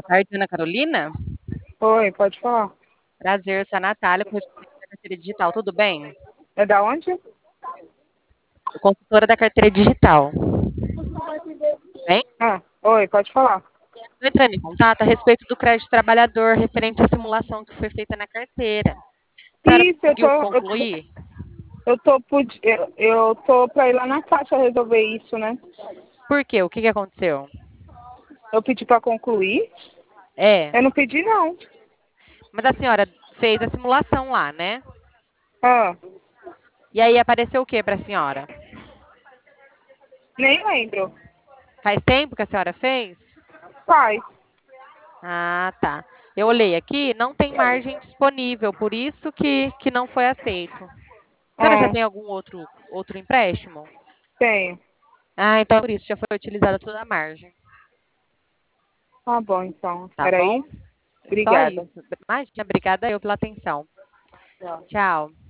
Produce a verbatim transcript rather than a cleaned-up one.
tarde, Ana Carolina. Oi, pode falar. Prazer, eu sou a Natália, correspondente da carteira digital, tudo bem? É da onde? Consultora da carteira digital. Bem, Ah, oi, pode falar. estou entrando em contato a respeito do crédito trabalhador referente à simulação que foi feita na carteira. A senhora Isso, eu tô, conseguiu eu tô, concluir? eu tô, pudi- eu, eu tô pra ir lá na caixa resolver isso, né? Por quê? O que, que aconteceu? Eu pedi pra concluir. É, Eu não pedi, não. mas a senhora fez a simulação lá, né? Ah, E aí apareceu o que para a senhora? nem lembro. Faz tempo que a senhora fez? Faz. Ah, tá. Eu olhei aqui, não tem margem disponível, por isso que, que não foi aceito. A senhora já Ah, tem algum outro, outro empréstimo? tenho. Ah, então por isso já foi utilizada toda a margem, Tá bom, então. tá Era bom? isso? Só Obrigada. isso. Imagina, obrigada eu pela atenção. Tchau. Tchau.